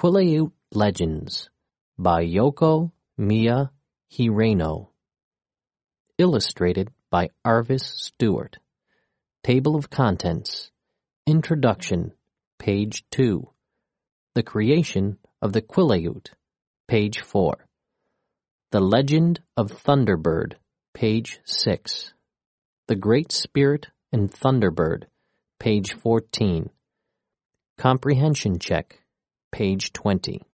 Quileute Legends by Yoko Mia Hirano. Illustrated by Arvis Stewart. Table of Contents. Introduction, page 2. The Creation of the Quileute, page 4. The Legend of Thunderbird, page 6. The Great Spirit and Thunderbird, page 14. Comprehension Check, page 20.